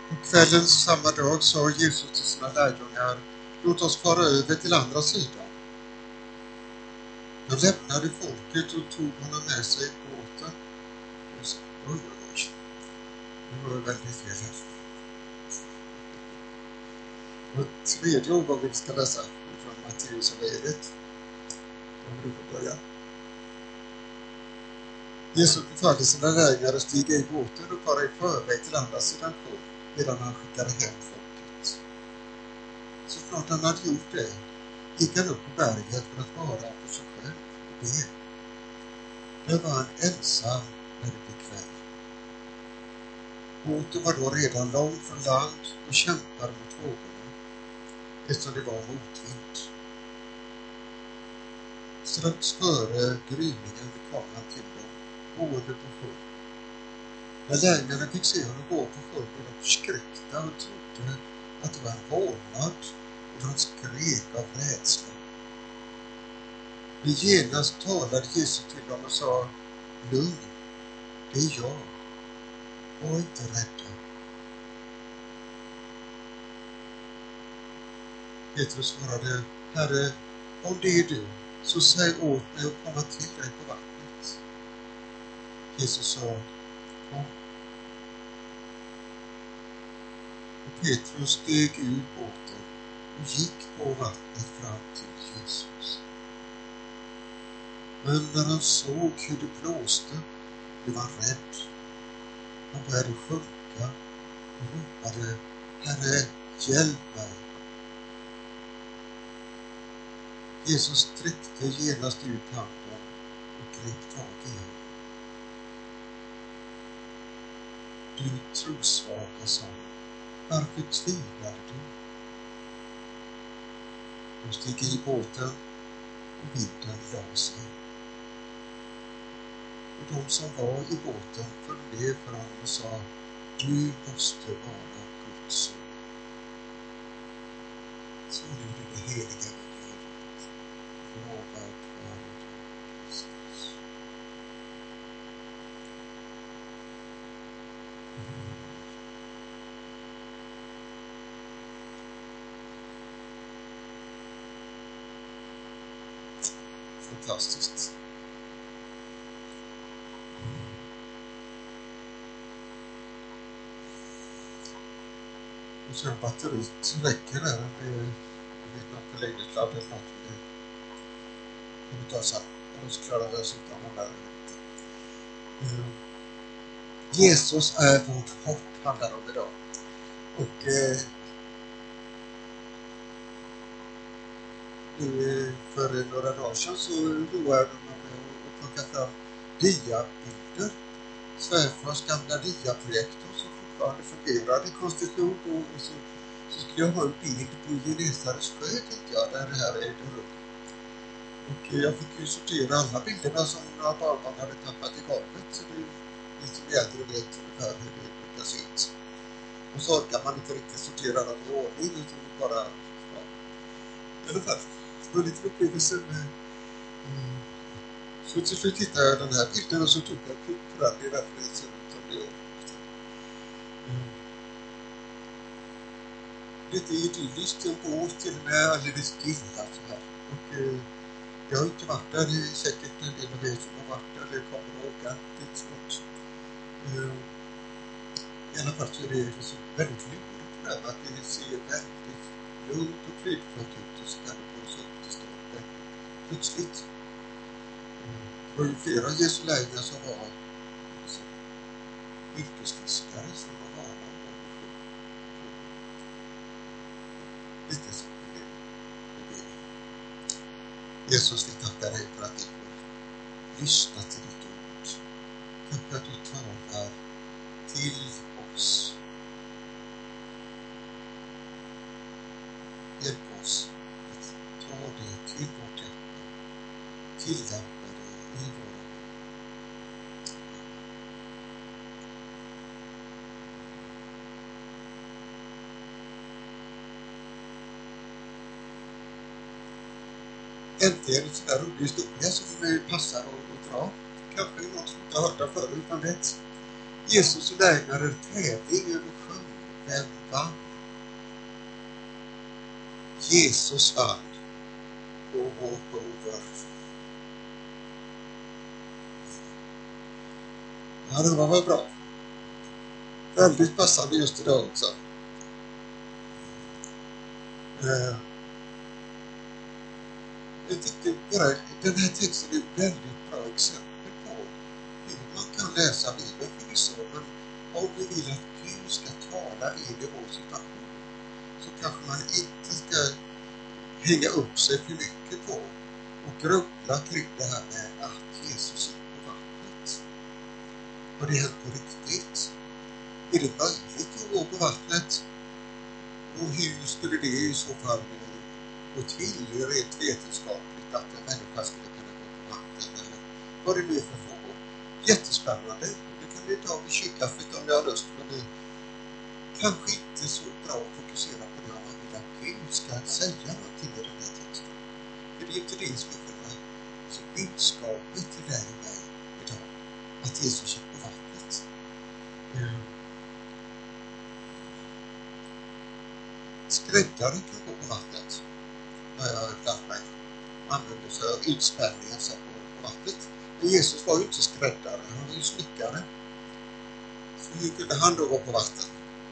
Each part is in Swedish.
På kvällen samma dag sa Jesus till sina lärjungar: låt oss fara över till andra sidan. Då lämnade folket och tog honom med sig i båten. Oj. Det var väldigt fel här. Och tredje omgången vi ska läsa från Matteus evangeliet. Om du får börja. Jesus befallde sina lärjungar att stiga i båten och fara i förväg till andra sidan sjön, medan han skickade hem folket. Så snart han hade gjort det, gick han upp på berget för att vara för sig själv och be. Där var han ensam när det blev kväll. Båten var då redan långt från land och kämpade mot vågorna, eftersom det var motvind. Strax före gryningen kom han till dem, gående på sjön. När lärjungarna fick se honom gå på sjön blev de förskräckta och trodde att det var en vålnad, och de skrek av rädsla. Men genast talade Jesus till dem och sa: lugn, det är jag. Var inte rädda. Petrus svarade: Herre, om det är du, så säg åt mig att komma till dig på vattnet. Jesus sa: kom. Och Petrus steg ur båten och gick på vattnet fram till Jesus. Men när han såg hur det blåste blev han rädd. Han började sjunka och ropade: Herre, hjälp mig. Jesus sträckte genast ut handen och grep tag i honom. Du trosvaga, sa han, varför tvivlade du? De steg i båten och vinden la sig. Och de som var i båten föll ner för honom och sa: du måste vara Guds son. Så lyder det heliga evangeliet. Lovad vare du, Kristus. Fantastiskt. Och sen batteriet räcker där. Det är något förläggningsladd eller något. Det kan vi ta sen. Annars klarar vi oss utan den där. Jesus är vårt hopp, handlar om idag. Och för några dagar sedan så roade man med att plocka fram diabilder. Svärfars gamla diaprojektor som fortfarande fungerar i konstitution, och så skulle jag ha en bild på Genesares sjö, tänkte jag, där det här ägde rum. Och jag fick ju sortera alla bilderna som några barnbarn hade tappat i golvet, så det är som äldre vet ungefär hur det brukar se ut. Och så orkar man inte riktigt sortera dem i ordning, utan bara, ja, i alla fall. Det var lite upplevelse med. Så till slut hittade jag den här bilden och så tog jag klipp på den i verkligheten som det gör. Lite idylliskt, en båt till och med alldeles stilla så här. Och jag har inte varit där, det är säkert en del av er som har varit där eller kommer att åka dit snart. I alla fall så är det så väldigt lurigt där, att det ser väldigt lugnt och fridfullt ut, och så kan det blåsa upp till start plötsligt. Det var ju flera Jesu lärjungar som var yrkesfiskare som var vana lite så. Jesus, vi tackar dig för att du får lyssna till ditt ord. Tack för att du talar till oss. Hjälp oss att ta det till vårt hjärta, tillämpa det i våra liv. Äntligen en sån där rolig historia som passar att dra. Kanske någon som inte har hört den förut, man vet. Jesus och lärjungar är tävling över sjön, vem vann? Jesus vann på walkover. Ja, det var väl bra. Väldigt passande just idag också. Jag tyckte bara den här texten är ett väldigt bra exempel på hur man kan läsa Bibeln förvisso, men om vi vill att Gud ska tala in i vår situation så kanske man inte ska hänga upp sig för mycket på och grubbla kring det här med att Jesus gick på vattnet. Har det hänt på riktigt? Är det möjligt att gå på vattnet? Och hur skulle det i så fall gå till rent vetenskapligt att en människa skulle kunna gå på vatten? Eller vad det nu är för frågor. Jättespännande. Det kan vi ta vid kyrkkaffet om ni har lust. Men det kanske inte så bra att fokusera på det om man vill att Gud ska säga någonting i den här texten. För det är inte det som är själva budskapet till dig och mig idag. Att Jesus gick på vattnet. Skräddare kan gå på vattnet. Har jag lärt mig. Man använder sig av utspänningar på vattnet. Men Jesus var ju inte skräddare, han var ju snickare. Så hur kunde han då gå på vatten?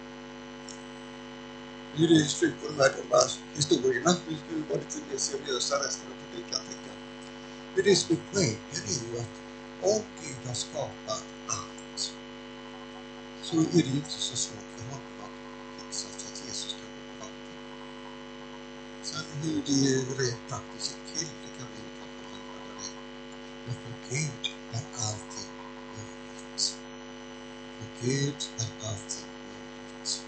Nu är det slut på de här dumma historierna. Vi skulle vara lite mer seriösa resten av publiken, tänker jag. Men det som är poängen är ju att om Gud har skapat allt så är det ju inte så svårt för honom att fixa så att Jesus kan gå på vatten. Sen hur det rent praktiskt gick till, det kan vi ju kanske handla där. Men för Gud är allting möjligt. För Gud är allting möjligt.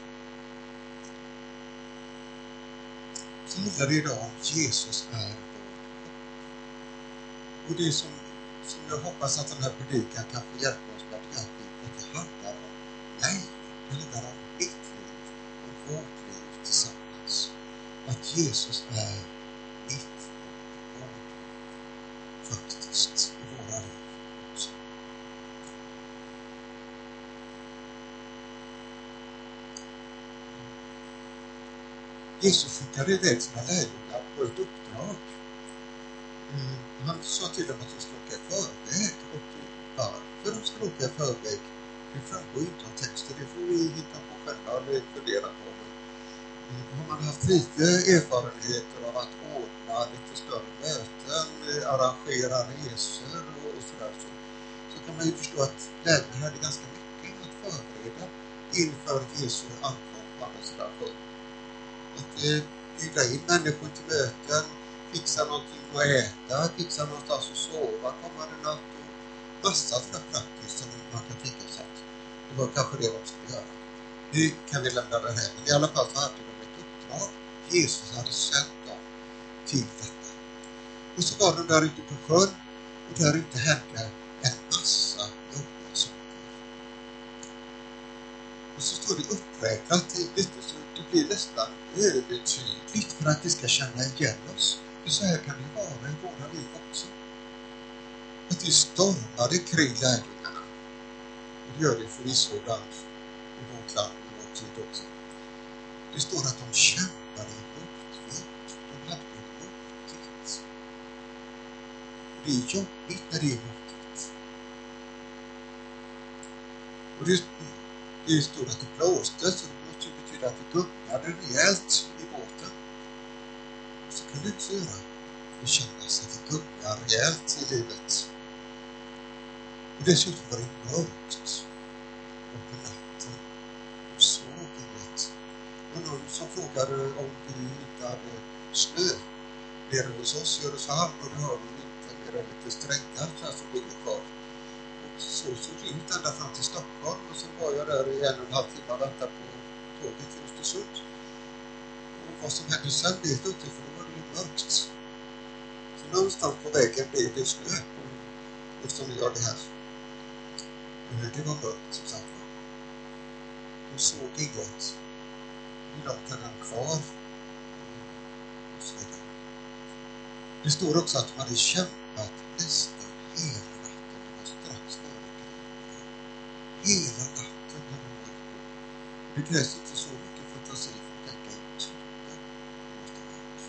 Så handlar det idag om Jesus är vår hopp. Och det som jag hoppas att den här predikan kan få hjälpa oss med, det är att det handlar om mig. Det handlar om mitt liv, om vårt liv tillsammans. Att Jesus är mitt och vårt faktiskt i våra liv också. Jesus skickade iväg sina lärjungar på ett uppdrag. Han sa till dem att de skulle åka i förväg. Och varför de skulle åka i förväg, det framgår inte av texten. Det får vi hitta på själva eller fundera på. Har man haft lite erfarenheter av att ordna lite större möten, arrangera resor och sådär, så kan man ju förstå att lärjungarna hade ganska mycket att förbereda inför Jesu ankomst på andra sidan sjön. Att bjuda in människor till möten, fixa någonting att äta, fixa någonstans att sova kommande natt och massa sådär praktiskt som man kan tänka sig att det var kanske det de skulle göra. Nu kan vi lämna det här, men i alla fall så hade de ett uppdrag. Jesus hade sänt dem till detta. Och så var de där ute på sjön och där ute hände en massa jobbiga saker. Och så står det uppräknat lite så det blir nästan övertydligt för att vi ska känna igen oss. För så här kan det vara i våra liv också. Att det stormade kring lärjungarna. Och det gör det förvisso ibland i vårt land och i vår tid också. Det står att de kämpade i motvind. De hade det motigt. Det är jobbigt när det är motigt. Och det står att det blåste, så det måste betyda att det guppade rejält i båten. Och så kan det också göra. Det känns att det guppar rejält i livet. Och dessutom var det mörkt. Och på natten. Och såg inget. Och någon som frågade om vi inte hade snö nere hos oss i Öreshamn, och det har vi inte, mer än lite strängar så här som ligger kvar. Och så såg det ut ända fram till Stockholm, och sen var jag där i 1,5 timmar och väntade på tåget till Östersund. Och vad som hände sen vet jag inte, för då var det mörkt. Så någonstans på vägen blev det snö, eftersom vi gör det här. Det var mörkt som sagt var. Och såg inget. Hur långt hade han kvar? Och så vidare. Det står också att de hade kämpat nästan hela natten. Det var strax före. Hela natten hade de hållit på. Det krävs inte så fantasi för att tänka ut slutet. Det måste ha varit.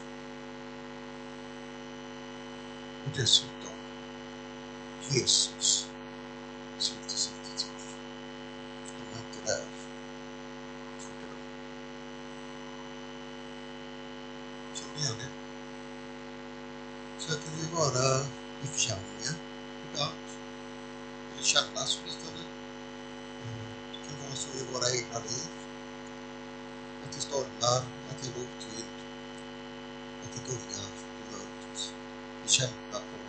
Och dessutom Jesus syntes inte till. De var inte där. Trodde de. Känner ni igen det? Så kan det ju vara i församlingen ibland. Eller kännas åtminstone. Det kan vara så i våra egna liv. Att det stormar, att det är motvind, att det gungar, det är mörkt. Vi kämpar på.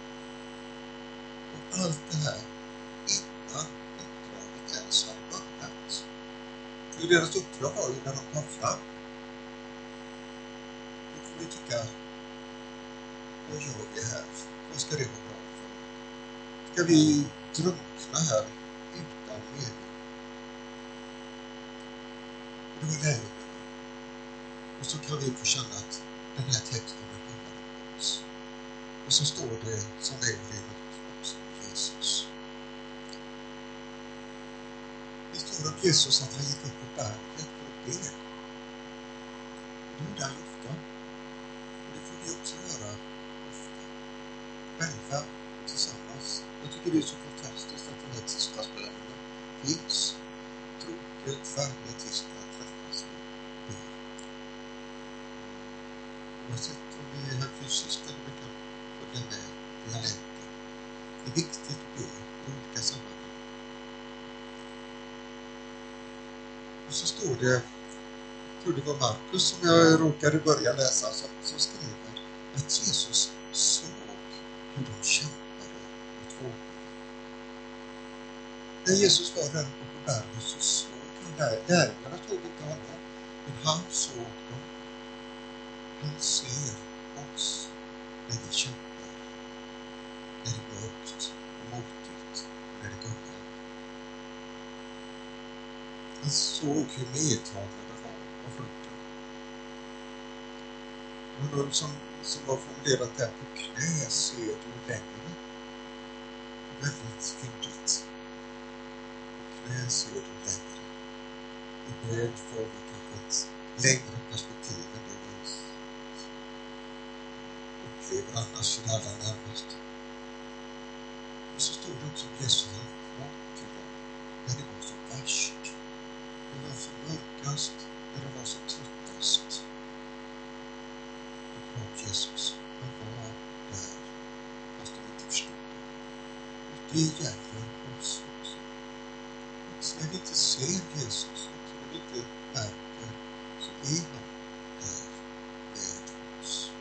Och allt det här innan uppdraget ens hade börjat. För deras uppdrag var ju när de kom fram. Då får vi tycka, vad gör vi här? Vad ska det vara bra för? Ska vi drunkna här utan mening? Och det var lärjungarna. Och så kan vi få känna att den här texten handlar om oss. Och så står det som regel också om Jesus. Det står om Jesus att han gick upp på berget för att be. Det gjorde han ofta. Och det får vi också göra ofta. Själva och tillsammans. Jag tycker det är så fantastiskt att den här tisdagsbönen finns. Troget varje tisdag träffas och ber. Oavsett om vi är här fysiskt eller vi kan följa med via länken. Det är viktigt att be i olika sammanhang. Och så står det, jag tror det var Markus som jag råkade börja läsa som skriver att Jesus såg hur de kämpade mot vågorna. När Jesus var där på berget så såg han där. Lärjungarna såg inte honom, men han såg dem. Han ser oss när vi kämpar, när det är mörkt och motigt och när det gungar. Han såg hur medtagna det var av frukten. Det var någon som var formulerat där på knä ser du längre. Väldigt fyndigt. På knä ser du längre. I bredd får vi kanske ett längre perspektiv än det vi upplever annars i det allra närmaste. Och så står det också om Jesus kom till dem när det var så värst. Det var så mörkast, när det var så tröttast. Då kom Jesus. Han var där, fast de inte förstod det. Och det gäller oss också. Så när vi inte ser Jesus, så när vi inte märker, så är han där med oss.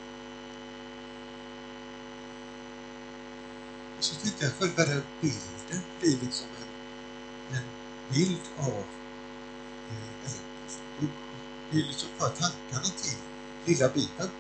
Och så tyckte jag själva den bilden blir liksom en bild av det är liksom för tankarna till lilla Bibeln.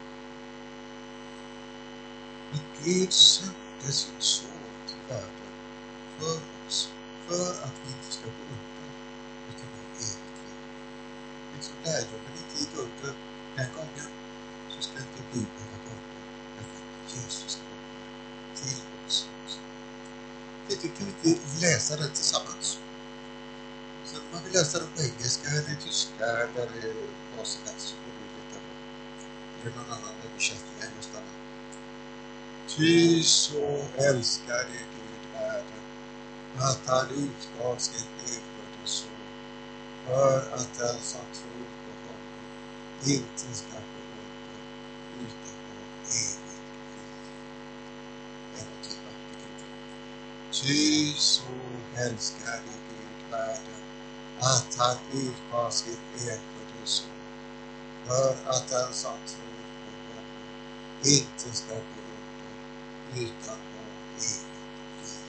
Att Gud sände sin son till världen för oss, för att vi inte ska gå under utan ha evigt liv. Liksom lärjungarna inte gick under den gången, så ska inte vi behöva gå under därför att Jesus kommer till oss också. Det kan vi inte läsa det tillsammans. Så om man vill läsa det på engelska eller tyska eller vad som helst så går det lika bra. Eller någon annan översättning än just denna. Ty så älskade Gud världen att han utgav sin enfödde son för att den som tror på honom inte ska gå under utan ha evigt liv. En och till vackert. Ty så älskade Gud världen att han utgav sin enfödde son för att den som tror på honom inte ska gå under utan ha evigt liv.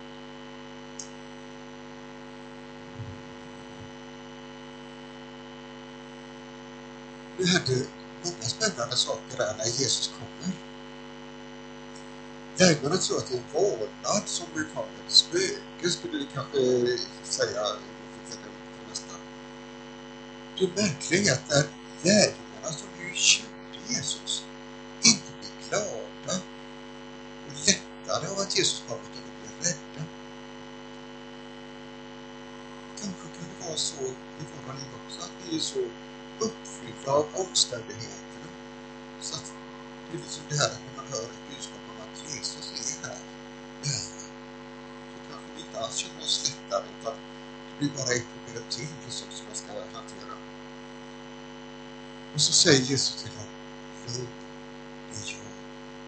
Det hände många spännande saker där när Jesus kommer. Lärjungarna tror att det är en vålnad som vi kommer. Spöke skulle vi kanske säga nästan. Det märkliga är att när lärjungarna som ju kände Jesus inte blir glada och lättade av att Jesus kom utan de blir rädda. Kanske kan det vara så i våra liv också att vi är så uppfyllda av omständigheterna. Så att det är liksom det här när man hör ett budskap om att Jesus är här nära. Så kanske vi inte alls känner oss lättare, utan det blir bara ett problem till liksom, som man ska hantera. Och så säger Jesus till honom, lugn, det är jag.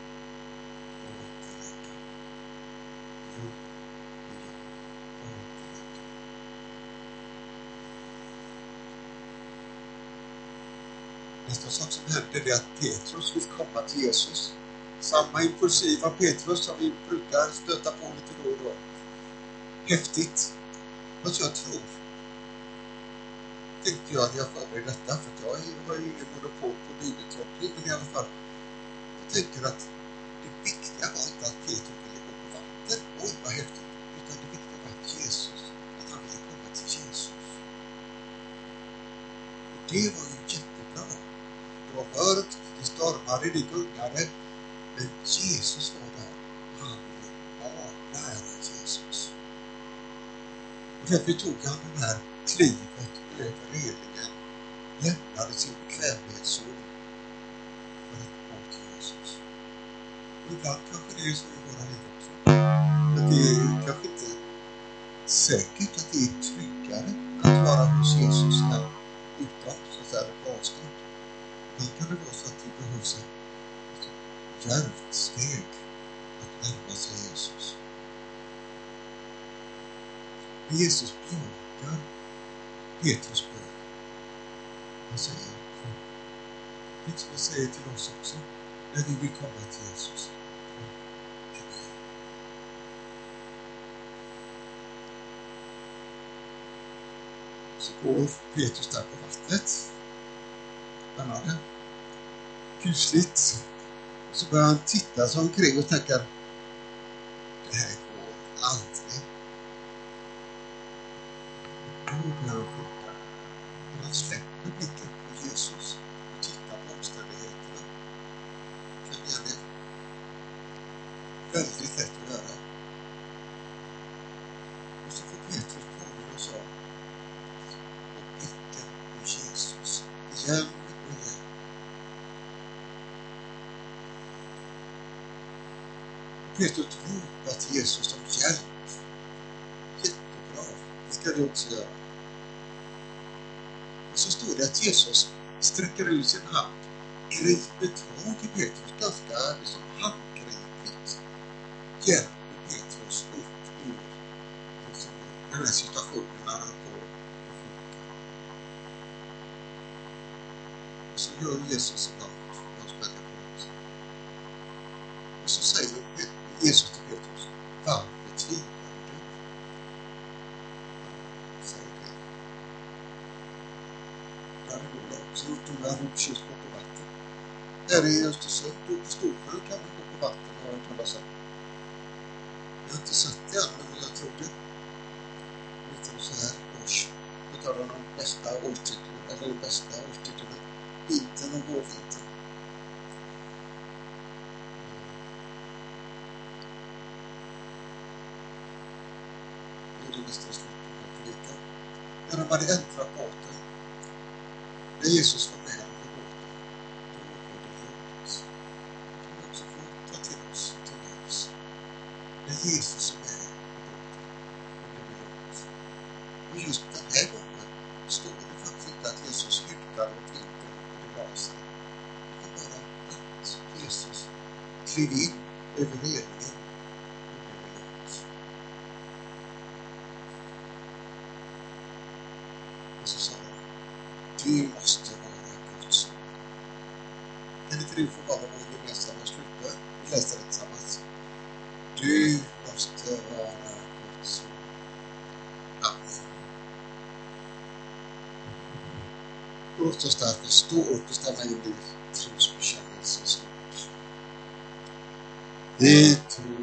Nästa sak som händer är att Petrus vill komma till Jesus. Samma impulsiva Petrus som vi brukar stöta på lite då och då. Häftigt. Vad jag tror. Tänkte jag när jag förberedde detta, för jag har ju ingen monopol på bibeltolkning, men i alla fall. Jag tänker att det viktiga var inte att Petrus ville gå på vatten. Oj, vad häftigt. Utan det viktiga var att Jesus, att han ville komma till Jesus. Och det var ju jättebra. Det var mörkt, det stormade, det gungade. Men Jesus var där. Han ville vara nära Jesus. Och därför tog han den här klivet över relingen. Lämnade sin bekvämlighetszon för att gå till Jesus. Och ibland kanske det är så i våra liv också. Att det är kanske inte säkert att det är tryggare att vara hos Jesus här utan så att säga på avstånd. Ibland kan det vara så att det behövs ett djärvt steg att närma sig Jesus. Men Jesus bejakar Petrus bön. Han säger kom. Det som han säger till oss också när vi vill komma till Jesus. Kom till mig. Så går Petrus där på vattnet. Spännande. Kusligt. Och så börjar han titta sig omkring och tänka det här går aldrig. Då börjar han sjunka. Och han släpper blicken på Jesus och tittar på omständigheterna. Känner jag det? Väldigt lätt att göra. Och så får Petrus påminna oss om och blicken på Jesus. Igen och igen. Petrus ropar till Jesus om hjälp. Jättebra. Det ska vi också göra. Och så står det att Jesus sträcker ut sin hand, griper tag i Petrus ganska liksom handgripligt. Hjälper Petrus upp ur liksom, den här situationen när han går och sjunker. Och så gör Jesus ibland. Och så säger Jesus till Petrus, varför tvivlar du? Säger det. Det hade nog också gjort om jag hade uppkört på vatten. Här i Östersund och på Storsjön kan man gå på vatten, har jag talat om. Jag har inte sett det än, men jag tror det. Lite så här års. Jag tar de bästa årstiderna, eller de bästa årstiderna. Vintern och vårvintern. När de hade äntrat båten, när Jesus var med på båten, då blev det lugnt. Det kan vi också få ta till oss till oss. När Jesus är med på båten, då blir det lugnt. Och just den här gången står det faktiskt inte att Jesus hudade åt vinden och det la sig. Det var bara att Jesus klev in över relingen. Så sa han, du måste vara Guds son. Kan inte du få vara vår gemensamma slutbön? Vi läser det tillsammans. Du måste vara Guds son. Amen. Låt oss därför stå upp och stanna in i trosbekännelsens ord. Vi tror